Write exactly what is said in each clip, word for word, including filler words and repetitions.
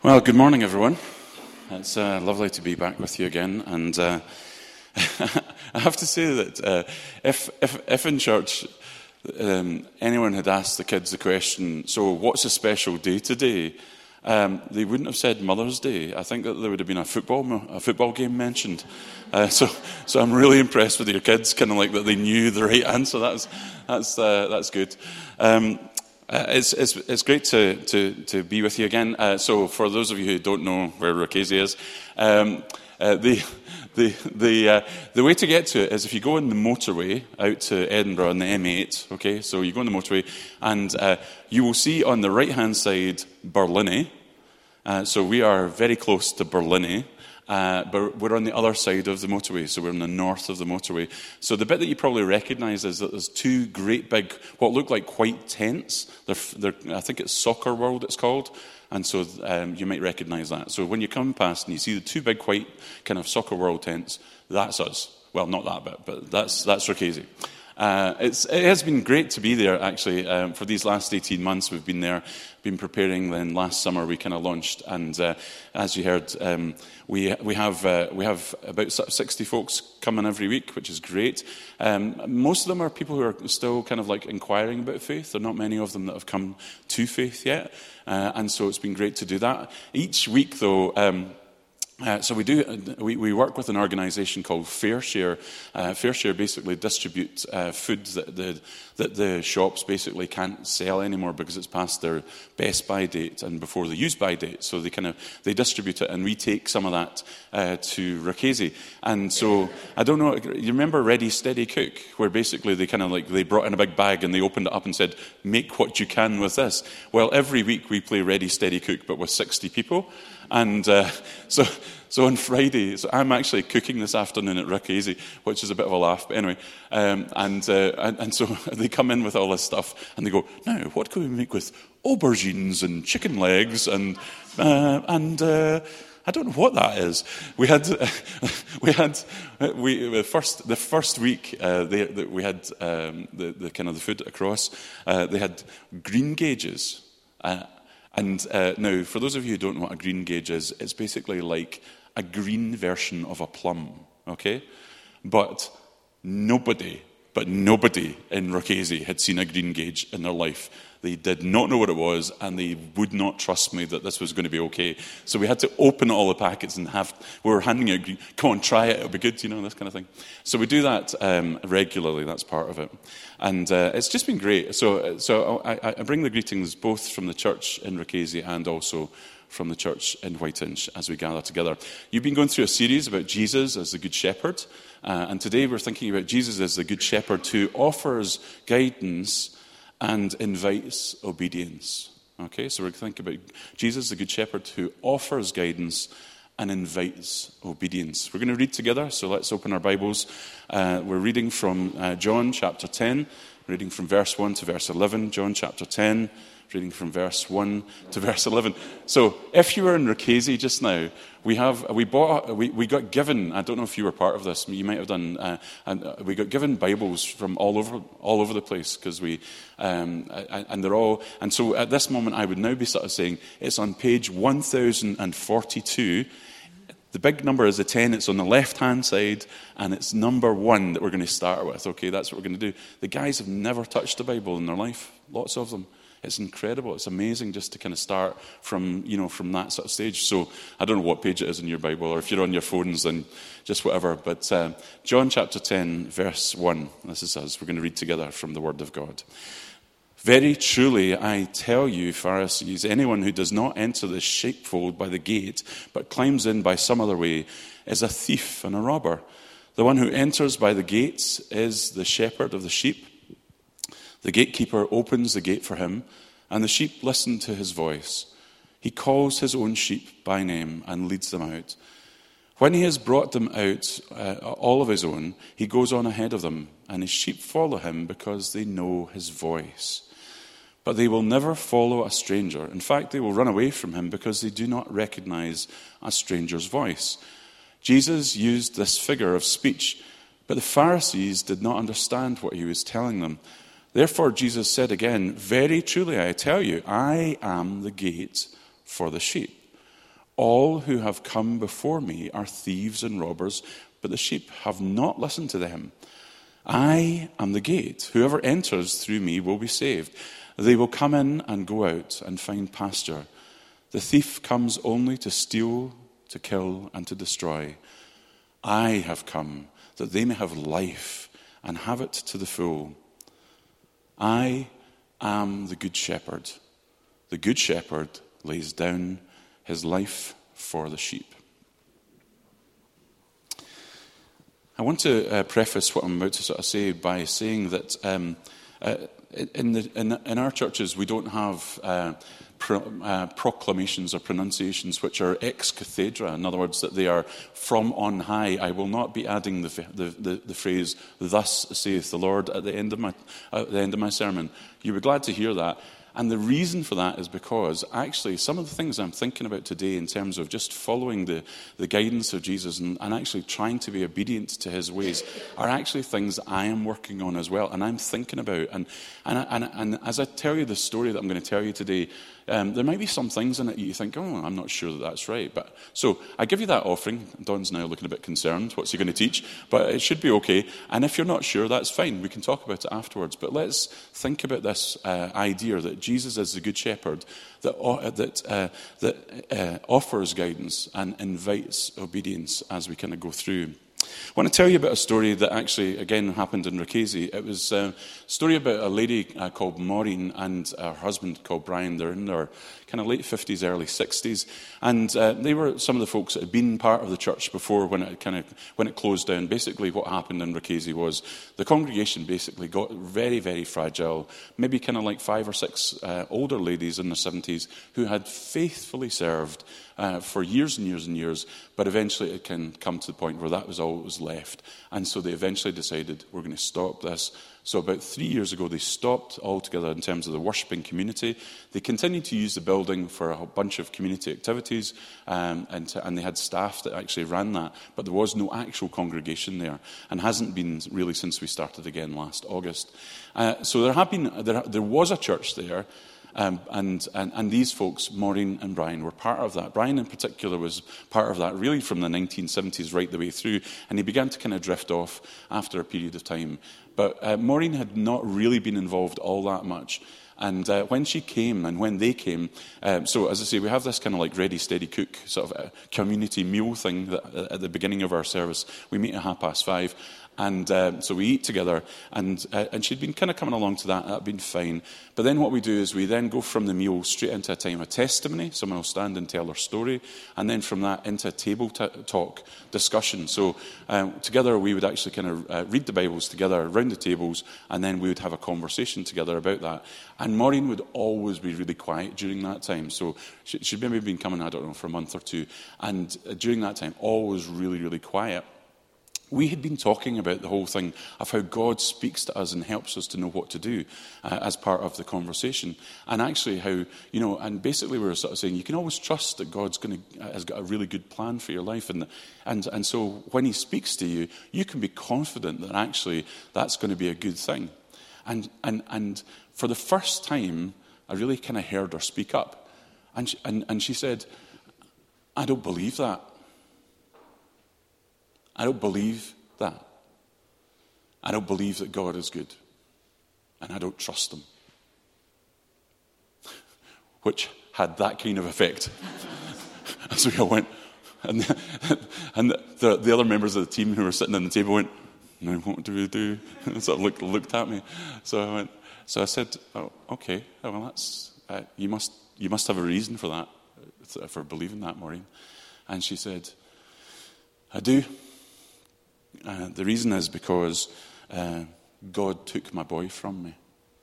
Well, good morning, everyone. It's uh, lovely to be back with you again. And uh, I have to say that uh, if, if, if in church um, anyone had asked the kids the question, so what's a special day today? Um, they wouldn't have said Mother's Day. I think that there would have been a football a football game mentioned. Uh, so, so I'm really impressed with your kids, kind of like that they knew the right answer. That's that's uh, that's good. Um, Uh, it's, it's, it's great to, to, to be with you again. Uh, so for those of you who don't know where Rocasey is, um, uh, the, the, the, uh, the way to get to it is if you go on the motorway out to Edinburgh on the M eight, okay, so you go on the motorway and uh, you will see on the right-hand side Barlinnie. Uh, so we are very close to Barlinnie. Uh, but we're on the other side of the motorway, so we're in the north of the motorway. So the bit that you probably recognise is that there's two great big, what look like white tents. They're, they're, I think it's Soccer World it's called, and so um, you might recognise that. So when you come past and you see the two big white kind of Soccer World tents, that's us. Well, not that bit, but that's that's Rocasey. Uh, it's, it has been great to be there, actually. Um, for these last eighteen months, we've been there, been preparing. Then last summer, we kind of launched, and uh, as you heard, um, we we have uh, we have about sixty folks coming every week, which is great. Um, most of them are people who are still kind of like inquiring about faith. There are not many of them that have come to faith yet, uh, and so it's been great to do that. Each week, though. Um, Uh, so we do. We, we work with an organisation called FareShare. Uh, FareShare basically distributes uh, food that the that the shops basically can't sell anymore because it's past their best by date and before the use by date. So they kind of they distribute it, and we take some of that uh, to Rocasey. And so I don't know. You remember Ready Steady Cook, where basically they kind of like they brought in a big bag and they opened it up and said, "Make what you can with this." Well, every week we play Ready Steady Cook, but with sixty people. And uh, so, so on Friday, so I'm actually cooking this afternoon at Rocasey, which is a bit of a laugh. But anyway, um, and, uh, and and so they come in with all this stuff, and they go, "Now, what can we make with aubergines and chicken legs and uh, and." Uh, I don't know what that is. We had, we had, we the first the first week uh, they, they, we had um, the, the kind of the food across. Uh, they had green gages. Uh, And uh, now, for those of you who don't know what a green gauge is, it's basically like a green version of a plum, okay? But nobody, but nobody in Rocasey had seen a green gauge in their life. They did not know what it was, and they would not trust me that this was going to be okay. So we had to open all the packets and have, we were handing out green, come on, try it, it'll be good, you know, this kind of thing. So we do that um, regularly, that's part of it. And uh, it's just been great. So so I, I bring the greetings both from the church in Rocasey and also from the church in Whiteinch as we gather together. You've been going through a series about Jesus as the Good Shepherd. Uh, and today we're thinking about Jesus as the Good Shepherd who offers guidance and invites obedience. Okay, so we're going to think about Jesus, the Good Shepherd, who offers guidance and invites obedience. We're going to read together, so let's open our Bibles. Uh, we're reading from uh, John chapter ten, reading from verse one to verse eleven. John chapter ten, reading from verse one to verse eleven. So if you were in Rocasey just now, we have we bought we, we got given. I don't know if you were part of this. You might have done. Uh, and we got given Bibles from all over all over the place because we um, and they're all. And so at this moment, I would now be sort of saying it's on page one thousand forty-two. The big number is a ten. It's on the left-hand side, and it's number one that we're going to start with. Okay, that's what we're going to do. The guys have never touched a Bible in their life. Lots of them. It's incredible. It's amazing just to kind of start from, you know, from that sort of stage. So I don't know what page it is in your Bible, or if you're on your phones, then just whatever. But uh, John chapter ten, verse one. This is us. We're going to read together from the Word of God. Very truly, I tell you, Pharisees, anyone who does not enter the sheepfold by the gate, but climbs in by some other way, is a thief and a robber. The one who enters by the gates is the shepherd of the sheep. The gatekeeper opens the gate for him, and the sheep listen to his voice. He calls his own sheep by name and leads them out. When he has brought them out, uh, all of his own, he goes on ahead of them, and his sheep follow him because they know his voice. But they will never follow a stranger. In fact, they will run away from him because they do not recognize a stranger's voice. Jesus used this figure of speech, but the Pharisees did not understand what he was telling them. Therefore, Jesus said again, very truly, I tell you, I am the gate for the sheep. All who have come before me are thieves and robbers, but the sheep have not listened to them. I am the gate. Whoever enters through me will be saved. They will come in and go out and find pasture. The thief comes only to steal, to kill, and to destroy. I have come that they may have life and have it to the full. I am the good shepherd. The good shepherd lays down his life for the sheep. I want to uh, preface what I'm about to sort of say by saying that um, uh, in, the, in, in our churches we don't have uh, pro, uh, proclamations or pronunciations which are ex cathedra. In other words, that they are from on high. I will not be adding the, the, the, the phrase "Thus saith the Lord" at the end of my at the end of my sermon. You'll be glad to hear that. And the reason for that is because actually some of the things I'm thinking about today in terms of just following the, the guidance of Jesus and, and actually trying to be obedient to his ways are actually things I am working on as well and I'm thinking about. And, and, and, and as I tell you the story that I'm going to tell you today, um, there might be some things in it you think, oh, I'm not sure that that's right. But so I give you that offering. Don's now looking a bit concerned. What's he going to teach? But it should be okay. And if you're not sure, that's fine. We can talk about it afterwards. But let's think about this uh, idea that Jesus is the Good Shepherd that, uh, that, uh, that uh, offers guidance and invites obedience as we kind of go through. I want to tell you about a story that actually, again, happened in Ricasey. It was a story about a lady uh, called Maureen and her husband called Brian. They're in their kind of late fifties, early sixties. And uh, they were some of the folks that had been part of the church before when it kind of when it closed down. Basically, what happened in Ricasey was the congregation basically got very, very fragile. Maybe kind of like five or six uh, older ladies in their seventies who had faithfully served Uh, for years and years and years, but eventually it can come to the point where that was all that was left. And so they eventually decided, we're going to stop this. So about three years ago, they stopped altogether in terms of the worshipping community. They continued to use the building for a bunch of community activities, um, and, to, and they had staff that actually ran that, but there was no actual congregation there, and hasn't been really since we started again last August. Uh, so there have been, there, there was a church there. Um, and, and, and these folks, Maureen and Brian, were part of that. Brian in particular was part of that really from the nineteen seventies right the way through, and he began to kind of drift off after a period of time. But uh, Maureen had not really been involved all that much. And uh, when she came and when they came, um, so as I say, we have this kind of like ready, steady cook sort of a community meal thing that uh, at the beginning of our service. We meet at half past five. And um, so we eat together, and uh, and she'd been kind of coming along to that. That'd been fine. But then what we do is we then go from the meal straight into a time of testimony. Someone will stand and tell their story, and then from that into a table t- talk discussion. So um, together we would actually kind of uh, read the Bibles together around the tables, and then we would have a conversation together about that. And Maureen would always be really quiet during that time. So she, she'd maybe been coming, I don't know, for a month or two, and uh, during that time, always really, really quiet. We had been talking about the whole thing of how God speaks to us and helps us to know what to do uh, as part of the conversation. And actually how, you know, and basically we were sort of saying, you can always trust that God's going to, has got a really good plan for your life. And, and, and so when he speaks to you, you can be confident that actually that's going to be a good thing. And, and, and for the first time, I really kind of heard her speak up. And she, and, and she said, I don't believe that. I don't believe that. I don't believe that God is good. And I don't trust him. Which had that kind of effect. And so we all went, and, the, and the, the other members of the team who were sitting on the table went, now what do we do? And sort of looked, looked at me. So I went, so I said, oh, okay, oh, well that's, uh, you must you must have a reason for that, for believing that, Maureen. And she said, I do. Uh, the reason is because uh, God took my boy from me.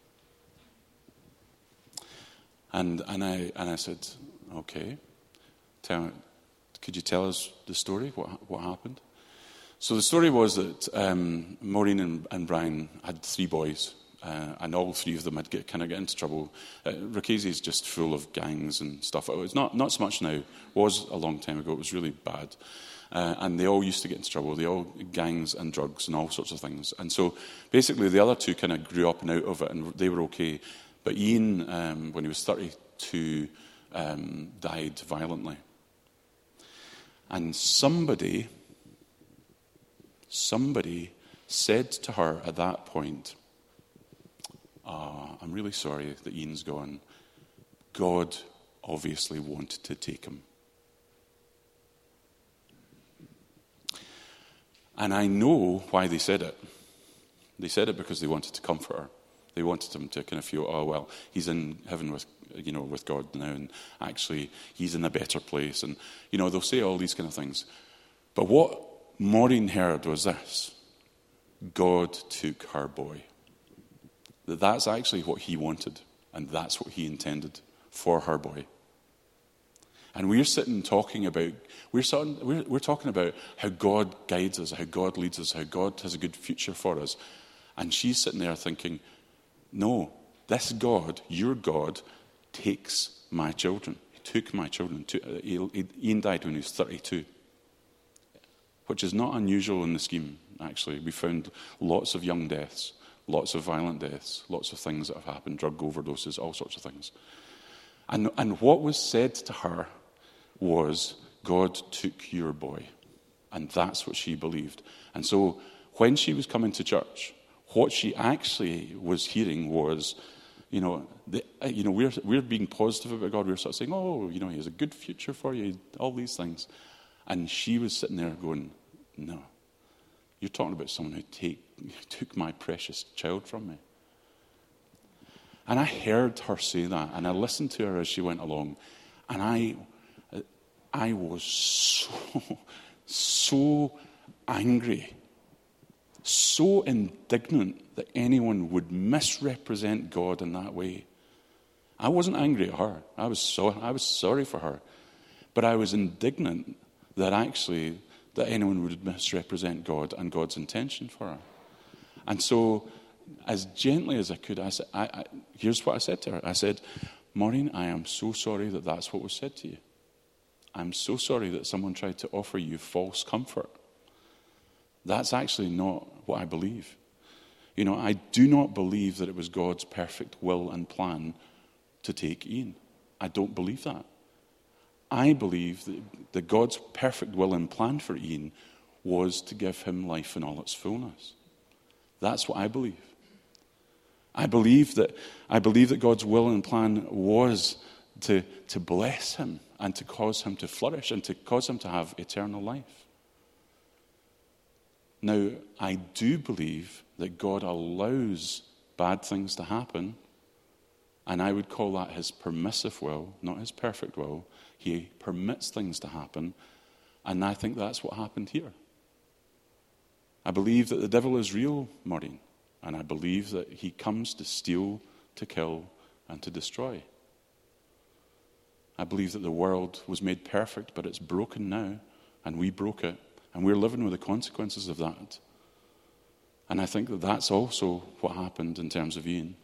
And and I and I said, okay, tell, could you tell us the story? What what happened? So the story was that um, Maureen and, and Brian had three boys, uh, and all three of them had get, kind of get into trouble. Uh, Ricasey is just full of gangs and stuff. It's not not so much now. It was a long time ago. It was really bad. Uh, and they all used to get into trouble. They all gangs and drugs and all sorts of things. And so basically the other two kind of grew up and out of it, and they were okay. But Ian, um, when he was thirty-two, um, died violently. And somebody, somebody said to her at that point, ah, I'm really sorry that Ian's gone. God obviously wanted to take him. And I know why they said it. They said it because they wanted to comfort her. They wanted him to kind of feel, oh, well, he's in heaven with, you know, with God now, and actually he's in a better place. And, you know, they'll say all these kind of things. But what Maureen heard was this: God took her boy. That that's actually what he wanted, and that's what he intended for her boy. And we're sitting talking about, we're, sitting, we're, we're talking about how God guides us, how God leads us, how God has a good future for us. And she's sitting there thinking, no, this God, your God, takes my children. He took my children. Ian died when he was thirty-two, which is not unusual in the scheme, actually. We found lots of young deaths, lots of violent deaths, lots of things that have happened, drug overdoses, all sorts of things. And, and what was said to her was, God took your boy. And that's what she believed. And so when she was coming to church, what she actually was hearing was, you know, the, you know, we're we're being positive about God. We're sort of saying, oh, you know, he has a good future for you, all these things. And she was sitting there going, no, you're talking about someone who take, who took my precious child from me. And I heard her say that, and I listened to her as she went along, and I, I was so, so angry, so indignant that anyone would misrepresent God in that way. I wasn't angry at her. I was so, I was sorry for her, but I was indignant that actually that anyone would misrepresent God and God's intention for her. And so, as gently as I could, I said, I, I, here's what I said to her. I said, Maureen, I am so sorry that that's what was said to you. I'm so sorry that someone tried to offer you false comfort. That's actually not what I believe. You know, I do not believe that it was God's perfect will and plan to take Ian. I don't believe that. I believe that, that God's perfect will and plan for Ian was to give him life in all its fullness. That's what I believe. I believe that I believe that God's will and plan was to, to bless him and to cause him to flourish and to cause him to have eternal life. Now, I do believe that God allows bad things to happen, and I would call that his permissive will, not his perfect will. He permits things to happen, and I think that's what happened here. I believe that the devil is real, Maureen, and I believe that he comes to steal, to kill, and to destroy. I believe that the world was made perfect, but it's broken now, and we broke it, and we're living with the consequences of that. And I think that that's also what happened in terms of Ian.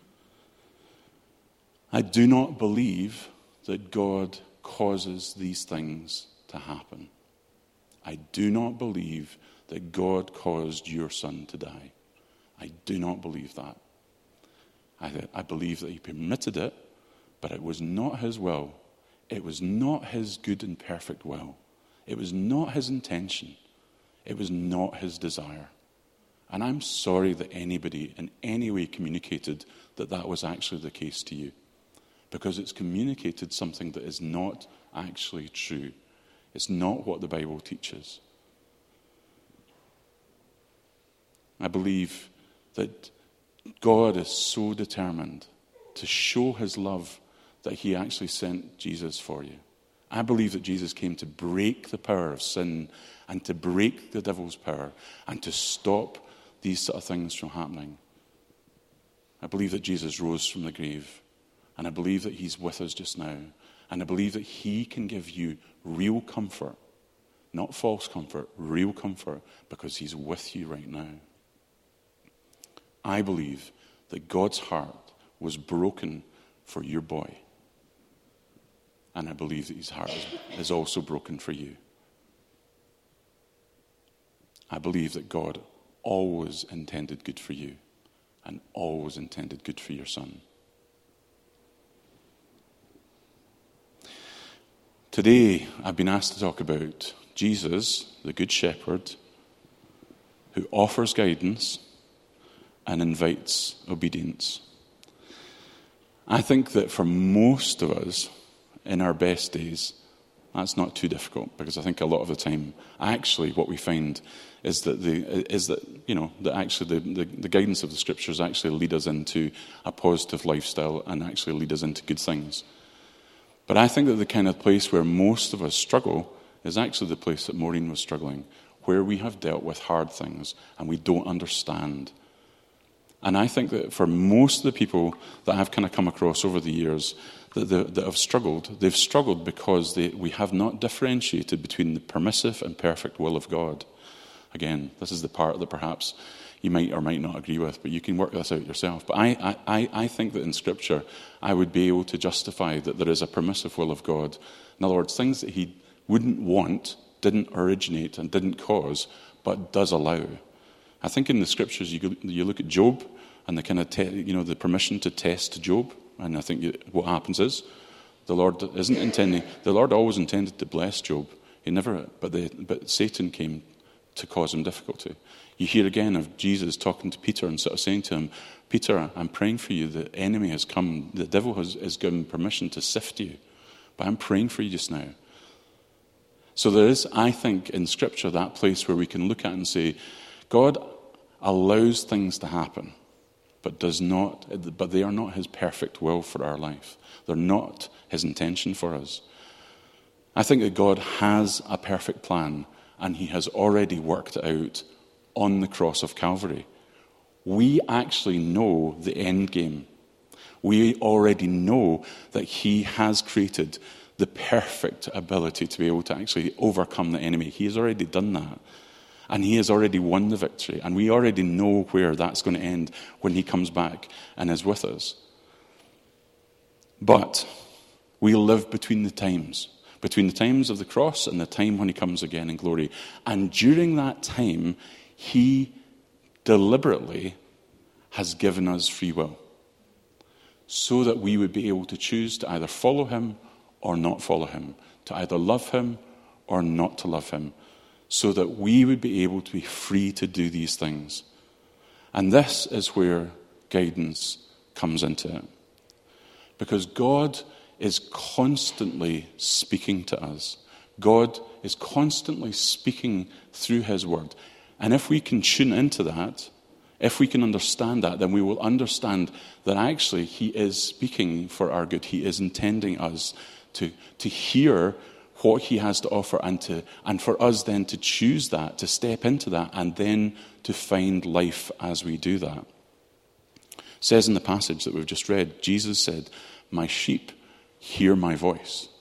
I do not believe that God causes these things to happen. I do not believe that God caused your son to die. I do not believe that. I, I believe that he permitted it, but it was not his will. It was not his good and perfect will. It was not his intention. It was not his desire. And I'm sorry that anybody in any way communicated that that was actually the case to you, because it's communicated something that is not actually true. It's not what the Bible teaches. I believe that God is so determined to show his love that he actually sent Jesus for you. I believe that Jesus came to break the power of sin and to break the devil's power and to stop these sort of things from happening. I believe that Jesus rose from the grave, and I believe that he's with us just now, and I believe that he can give you real comfort, not false comfort, real comfort, because he's with you right now. I believe that God's heart was broken for your boy. And I believe that his heart is, is also broken for you. I believe that God always intended good for you and always intended good for your son. Today, I've been asked to talk about Jesus, the Good Shepherd, who offers guidance and invites obedience. I think that for most of us, in our best days, that's not too difficult, because I think a lot of the time, actually, what we find is that the is that you know that actually the, the, the guidance of the Scriptures actually lead us into a positive lifestyle and actually lead us into good things. But I think that the kind of place where most of us struggle is actually the place that Maureen was struggling, where we have dealt with hard things and we don't understand. And I think that for most of the people that I've kind of come across over the years that, the, that have struggled, they've struggled because they, we have not differentiated between the permissive and perfect will of God. Again, this is the part that perhaps you might or might not agree with, but you can work this out yourself. But I, I, I think that in Scripture, I would be able to justify that there is a permissive will of God. In other words, things that he wouldn't want, didn't originate, and didn't cause, but does allow. I think in the Scriptures, you, you look at Job and the kind of te- you know the permission to test Job, and I think you, what happens is the Lord isn't intending. The Lord always intended to bless Job. He never, but the, but Satan came to cause him difficulty. You hear again of Jesus talking to Peter and sort of saying to him, "Peter, I'm praying for you. The enemy has come. The devil has, has given permission to sift you, but I'm praying for you just now." So there is, I think, in Scripture that place where we can look at and say, God allows things to happen, but does not. But they are not His perfect will for our life. They're not His intention for us. I think that God has a perfect plan, and He has already worked it out on the cross of Calvary. We actually know the end game. We already know that He has created the perfect ability to be able to actually overcome the enemy. He has already done that. And He has already won the victory. And we already know where that's going to end when He comes back and is with us. But we live between the times. Between the times of the cross and the time when He comes again in glory. And during that time, He deliberately has given us free will, so that we would be able to choose to either follow Him or not follow Him, to either love Him or not to love Him, so that we would be able to be free to do these things. And this is where guidance comes into it. Because God is constantly speaking to us. God is constantly speaking through His Word. And if we can tune into that, if we can understand that, then we will understand that actually He is speaking for our good. He is intending us to, to hear what He has to offer, and to and for us then to choose that, to step into that, and then to find life as we do that. It says in the passage that we've just read, Jesus said, "My sheep hear my voice."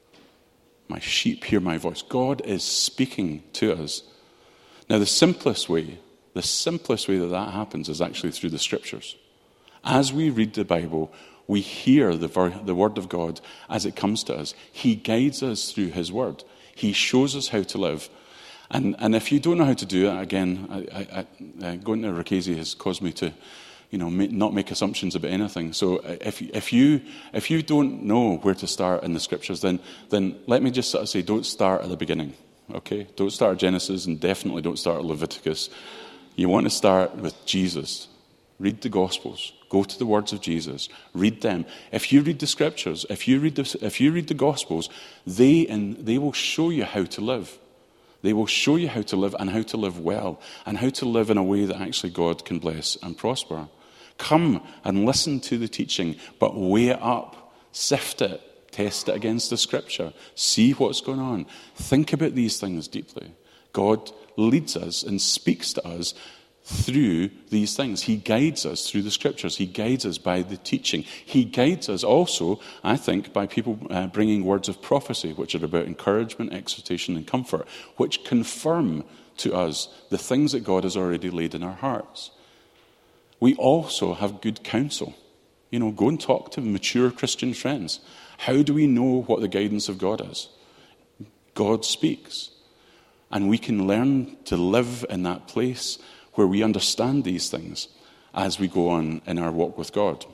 My sheep hear my voice. God is speaking to us. Now, the simplest way, the simplest way that that happens is actually through the Scriptures. As we read the Bible, we hear the, ver- the Word of God as it comes to us. He guides us through His Word. He shows us how to live. And and if you don't know how to do it, again, I, I, I, going to Ricasi has caused me to, you know, make, not make assumptions about anything. So if if you if you don't know where to start in the Scriptures, then then let me just sort of say, don't start at the beginning. Okay, don't start at Genesis, and definitely don't start at Leviticus. You want to start with Jesus. Read the Gospels. Go to the words of Jesus. Read them. If you read the Scriptures, if you read the, if you read the Gospels, they and they will show you how to live. They will show you how to live, and how to live well, and how to live in a way that actually God can bless and prosper. Come and listen to the teaching, but weigh it up, sift it, test it against the Scripture, see what's going on. Think about these things deeply. God leads us and speaks to us through these things. He guides us through the Scriptures. He guides us by the teaching. He guides us also, I think, by people uh, bringing words of prophecy, which are about encouragement, exhortation, and comfort, which confirm to us the things that God has already laid in our hearts. We also have good counsel. You know, go and talk to mature Christian friends. How do we know what the guidance of God is? God speaks. And we can learn to live in that place where we understand these things as we go on in our walk with God.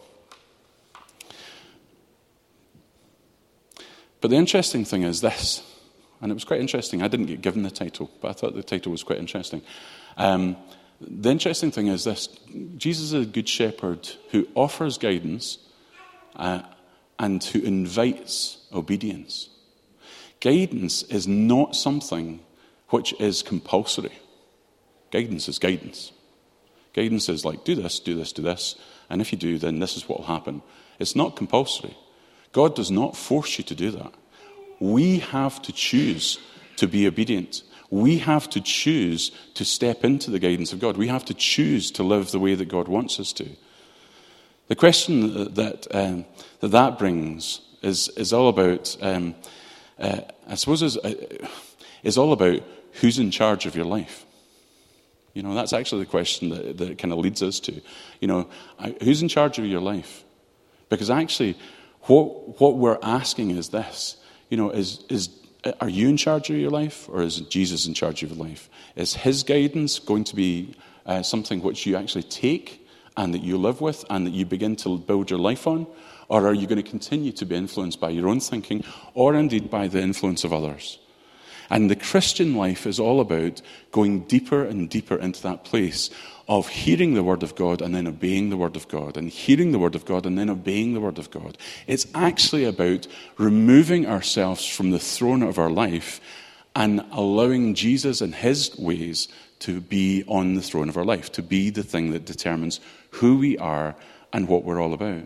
But the interesting thing is this. And it was quite interesting. I didn't get given the title, but I thought the title was quite interesting. Um, the interesting thing is this. Jesus is a good shepherd who offers guidance uh, and who invites obedience. Guidance is not something which is compulsory. Guidance is guidance. Guidance is like, do this, do this, do this, and if you do, then this is what will happen. It's not compulsory. God does not force you to do that. We have to choose to be obedient. We have to choose to step into the guidance of God. We have to choose to live the way that God wants us to. The question that um, that, that brings is, is all about, um, uh, I suppose, is, uh, is all about who's in charge of your life. You know, that's actually the question that, that it kind of leads us to. You know, who's in charge of your life? Because actually, what what we're asking is this. You know, is is are you in charge of your life, or is Jesus in charge of your life? Is his guidance going to be uh, something which you actually take and that you live with and that you begin to build your life on? Or are you going to continue to be influenced by your own thinking or indeed by the influence of others? And the Christian life is all about going deeper and deeper into that place of hearing the Word of God and then obeying the Word of God, and hearing the Word of God and then obeying the Word of God. It's actually about removing ourselves from the throne of our life and allowing Jesus and his ways to be on the throne of our life, to be the thing that determines who we are and what we're all about.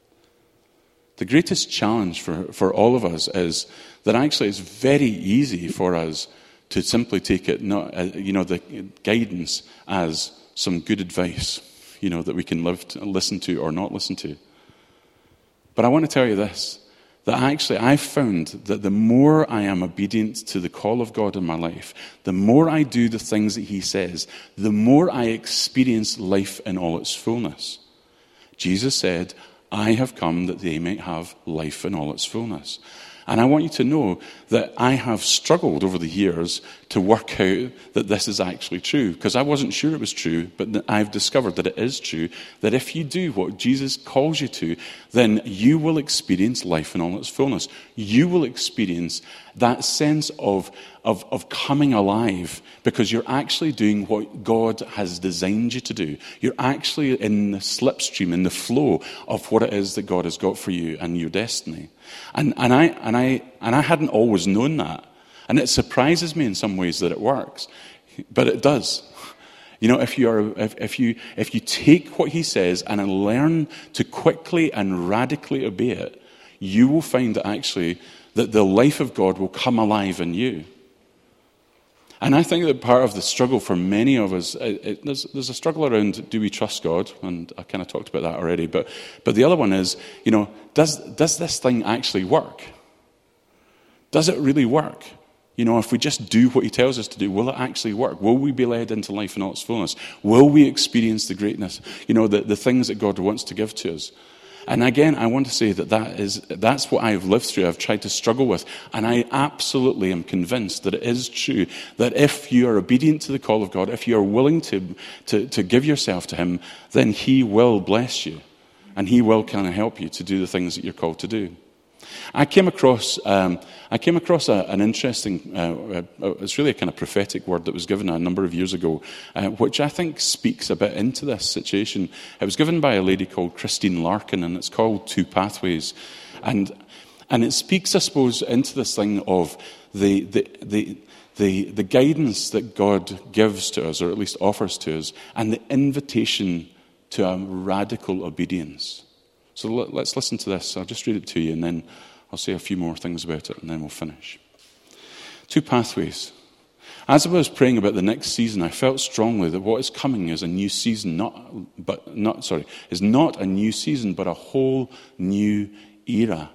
The greatest challenge for, for all of us is that actually it's very easy for us to simply take it, not, uh, you know, the guidance as some good advice, you know, that we can live to, listen to or not listen to. But I want to tell you this, that actually I've found that the more I am obedient to the call of God in my life, the more I do the things that he says, the more I experience life in all its fullness. Jesus said, I have come that they might have life in all its fullness. And I want you to know that I have struggled over the years to work out that this is actually true, because I wasn't sure it was true, but I've discovered that it is true, that if you do what Jesus calls you to, then you will experience life in all its fullness. You will experience that sense of, of, of coming alive, because you're actually doing what God has designed you to do. You're actually in the slipstream, in the flow of what it is that God has got for you and your destiny. And, and I and I and I hadn't always known that. And it surprises me in some ways that it works. But it does. You know, if you are if, if you if you take what he says and learn to quickly and radically obey it, you will find that actually that the life of God will come alive in you. And I think that part of the struggle for many of us, it, it, there's, there's a struggle around, do we trust God? And I kind of talked about that already. But but the other one is, you know, does does this thing actually work? Does it really work? You know, if we just do what he tells us to do, will it actually work? Will we be led into life in all its fullness? Will we experience the greatness, you know, the, the things that God wants to give to us? And again, I want to say that, that is, that's what I've lived through, I've tried to struggle with. And I absolutely am convinced that it is true that if you are obedient to the call of God, if you are willing to, to, to give yourself to him, then he will bless you. And he will kind of help you to do the things that you're called to do. I came across um, I came across a, an interesting, uh, uh, it's really a kind of prophetic word that was given a number of years ago, uh, which I think speaks a bit into this situation. It was given by a lady called Christine Larkin, and it's called Two Pathways. And and it speaks, I suppose, into this thing of the the the the, the guidance that God gives to us, or at least offers to us, and the invitation to a radical obedience. So let's listen to this. I'll just read it to you, and then I'll say a few more things about it, and then we'll finish. Two pathways. As I was praying about the next season, I felt strongly that what is coming is a new season, not, but not sorry, is not a new season, but a whole new era.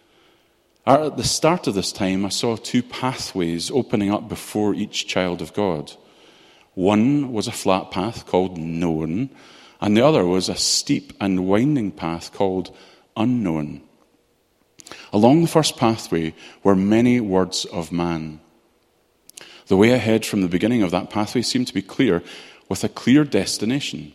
At the start of this time, I saw two pathways opening up before each child of God. One was a flat path called known, and the other was a steep and winding path called unknown. Along the first pathway were many words of man. The way ahead from the beginning of that pathway seemed to be clear, with a clear destination.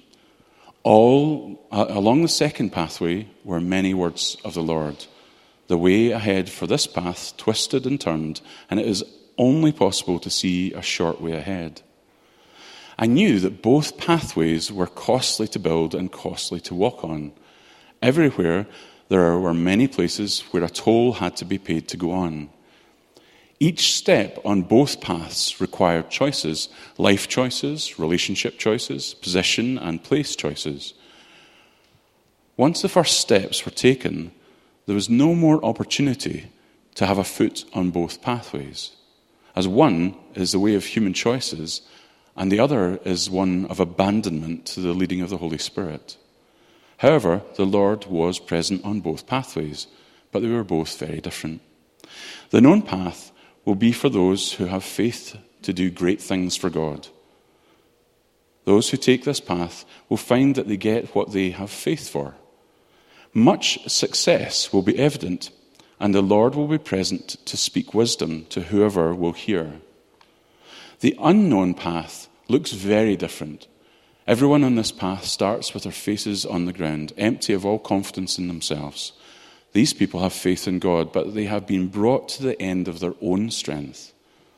All uh, along the second pathway were many words of the Lord. The way ahead for this path twisted and turned, and it is only possible to see a short way ahead. I knew that both pathways were costly to build and costly to walk on. Everywhere there were many places where a toll had to be paid to go on. Each step on both paths required choices, life choices, relationship choices, position and place choices. Once the first steps were taken, there was no more opportunity to have a foot on both pathways, as one is the way of human choices, and the other is one of abandonment to the leading of the Holy Spirit. However, the Lord was present on both pathways, but they were both very different. The known path will be for those who have faith to do great things for God. Those who take this path will find that they get what they have faith for. Much success will be evident, and the Lord will be present to speak wisdom to whoever will hear. The unknown path looks very different. Everyone on this path starts with their faces on the ground, empty of all confidence in themselves. These people have faith in God, but they have been brought to the end of their own strength.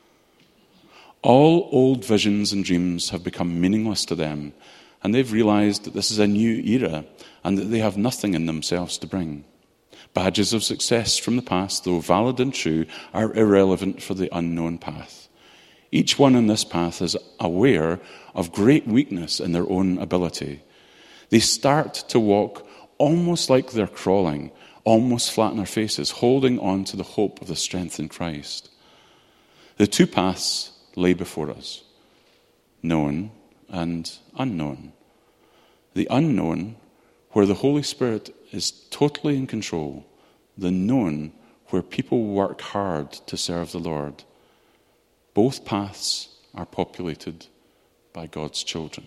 All old visions and dreams have become meaningless to them, and they've realized that this is a new era and that they have nothing in themselves to bring. Badges of success from the past, though valid and true, are irrelevant for the unknown path. Each one on this path is aware of great weakness in their own ability. They start to walk almost like they're crawling, almost flat on their faces, holding on to the hope of the strength in Christ. The two paths lay before us, known and unknown. The unknown, where the Holy Spirit is totally in control. The known, where people work hard to serve the Lord. Both paths are populated by God's children.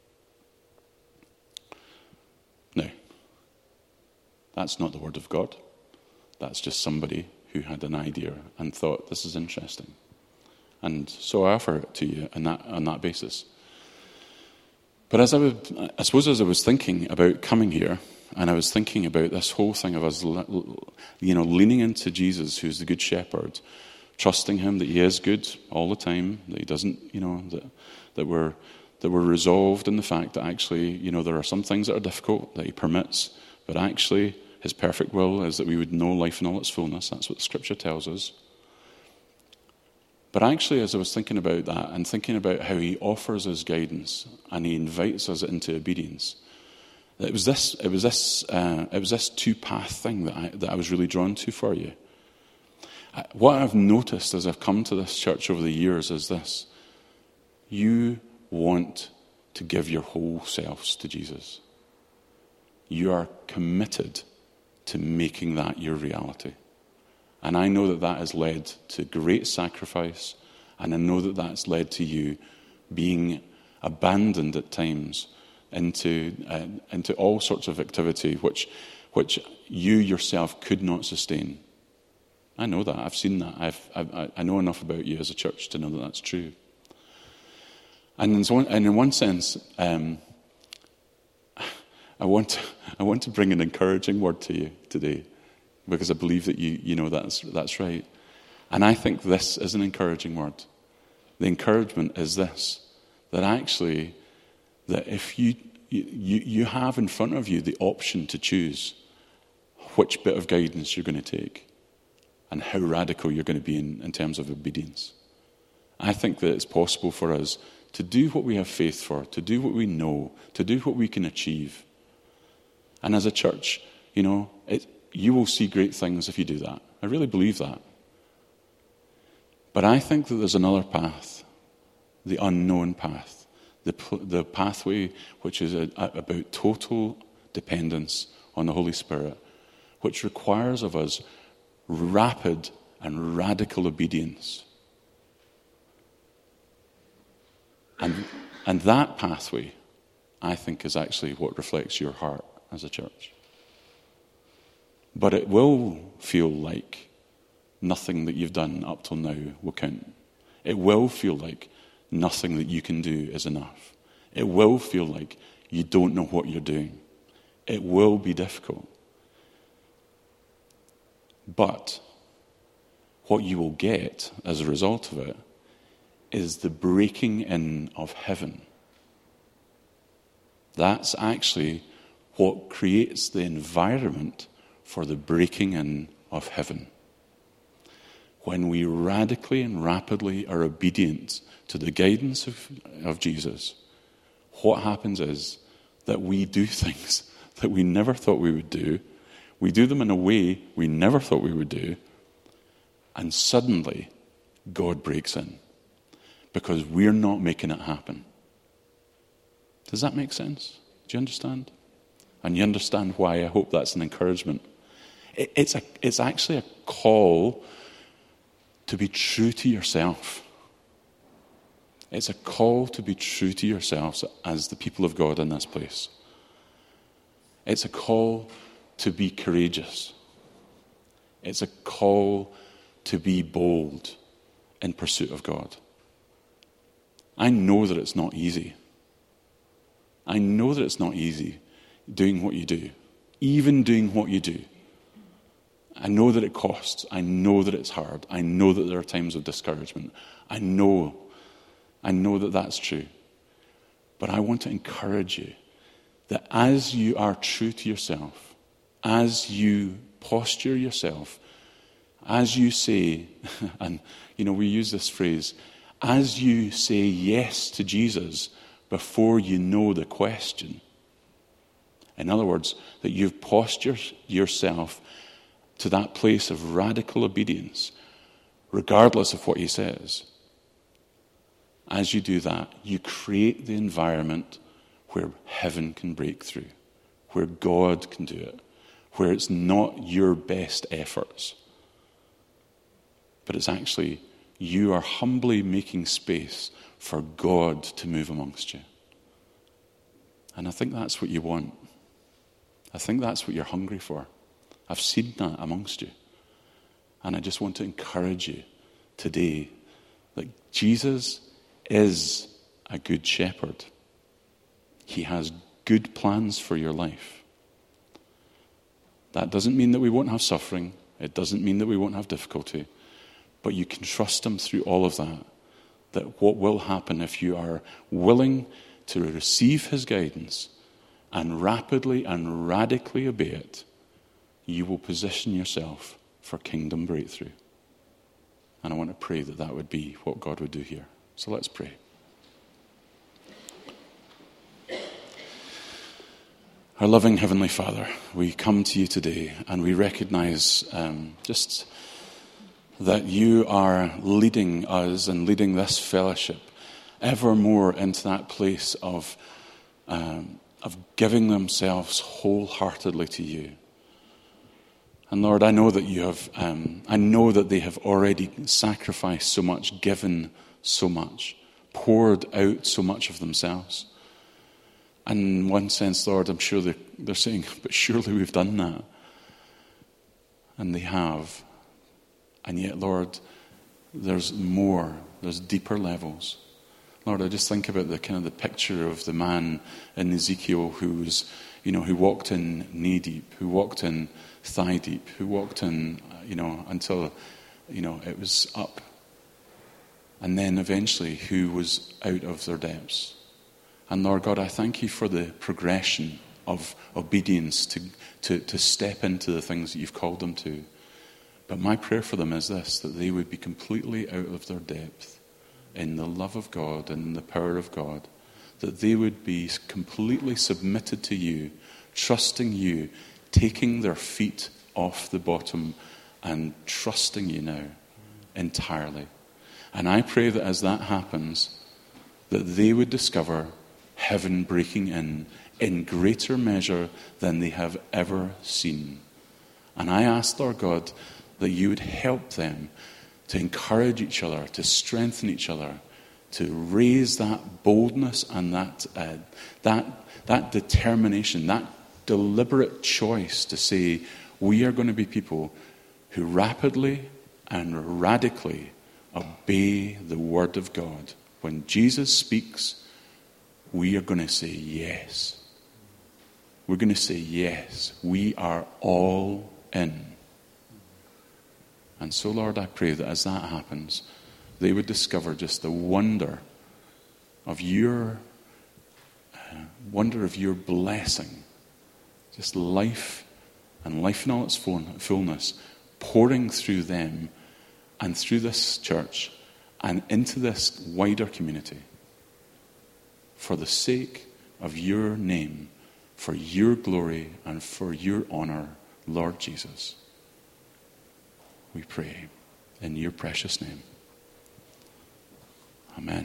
Now, that's not the word of God. That's just somebody who had an idea and thought, this is interesting. And so I offer it to you on that, on that basis. But as I, would, I suppose as I was thinking about coming here, and I was thinking about this whole thing of us, you know, leaning into Jesus, who's the Good Shepherd, trusting him that he is good all the time, that he doesn't, you know, that that we're that we're resolved in the fact that actually, you know, there are some things that are difficult that he permits, but actually his perfect will is that we would know life in all its fullness. That's what the Scripture tells us. But actually, as I was thinking about that and thinking about how he offers us guidance and he invites us into obedience, it was this, it was this, uh, it was this two-path thing that I, that I was really drawn to for you. What I've noticed as I've come to this church over the years is this: you want to give your whole selves to Jesus. You are committed to making that your reality. And I know that that has led to great sacrifice, and I know that that's led to you being abandoned at times into uh, into all sorts of activity which which you yourself could not sustain. I know that. I've seen that. I've, I, I know enough about you as a church to know that that's true. And in, so, and in one sense, um, I want I want to bring an encouraging word to you today, because I believe that you you know that's that's right. And I think this is an encouraging word. The encouragement is this: that actually, that if you you you have in front of you the option to choose which bit of guidance you're going to take, and how radical you're going to be in, in terms of obedience. I think that it's possible for us to do what we have faith for, to do what we know, to do what we can achieve. And as a church, you know, it, you will see great things if you do that. I really believe that. But I think that there's another path, the unknown path, the, the pathway which is a, a, about total dependence on the Holy Spirit, which requires of us rapid and radical obedience. And, and that pathway, I think, is actually what reflects your heart as a church. But it will feel like nothing that you've done up till now will count. It will feel like nothing that you can do is enough. It will feel like you don't know what you're doing. It will be difficult. But what you will get as a result of it is the breaking in of heaven. That's actually what creates the environment for the breaking in of heaven. When we radically and rapidly are obedient to the guidance of, of Jesus, what happens is that we do things that we never thought we would do. We do them in a way we never thought we would do. And suddenly, God breaks in. Because we're not making it happen. Does that make sense? Do you understand? And you understand why I hope that's an encouragement. It, it's, a, it's actually a call to be true to yourself. It's a call to be true to yourselves as the people of God in this place. It's a call to be courageous. It's a call to be bold in pursuit of God. I know that it's not easy. I know that it's not easy doing what you do, even doing what you do. I know that it costs. I know that it's hard. I know that there are times of discouragement. I know, I know that that's true. But I want to encourage you that as you are true to yourself, as you posture yourself, as you say, and you know, we use this phrase, as you say yes to Jesus before you know the question. In other words, that you've postured yourself to that place of radical obedience, regardless of what he says. As you do that, you create the environment where heaven can break through, where God can do it, where it's not your best efforts, but it's actually you are humbly making space for God to move amongst you. And I think that's what you want. I think that's what you're hungry for. I've seen that amongst you. And I just want to encourage you today that Jesus is a good shepherd. He has good plans for your life. That doesn't mean that we won't have suffering. It doesn't mean that we won't have difficulty. But you can trust him through all of that. That what will happen if you are willing to receive his guidance and rapidly and radically obey it, you will position yourself for kingdom breakthrough. And I want to pray that that would be what God would do here. So let's pray. Our loving Heavenly Father, we come to you today and we recognize um, just that you are leading us and leading this fellowship ever more into that place of um, of giving themselves wholeheartedly to you. And Lord, I know that you have, um, I know that they have already sacrificed so much, given so much, poured out so much of themselves. And in one sense, Lord, I'm sure they're, they're saying, but surely we've done that. And they have. And yet, Lord, there's more, there's deeper levels. Lord, I just think about the kind of the picture of the man in Ezekiel who was, you know, who walked in knee deep, who walked in thigh deep, who walked in, you know, until, you know, it was up. And then eventually who was out of their depths. And Lord God, I thank you for the progression of obedience to, to, to step into the things that you've called them to. But my prayer for them is this, that they would be completely out of their depth in the love of God and in the power of God, that they would be completely submitted to you, trusting you, taking their feet off the bottom and trusting you now entirely. And I pray that as that happens, that they would discover heaven breaking in in greater measure than they have ever seen. And I ask, Lord God, that you would help them to encourage each other, to strengthen each other, to raise that boldness and that uh, that that determination, that deliberate choice to say, we are going to be people who rapidly and radically obey the word of God. When Jesus speaks, we are going to say yes. We're going to say yes. We are all in. And so, Lord, I pray that as that happens, they would discover just the wonder of your uh, wonder of your blessing, just life and life in all its fullness, pouring through them and through this church and into this wider community for the sake of your name, for your glory and for your honor, Lord Jesus. We pray in your precious name. Amen.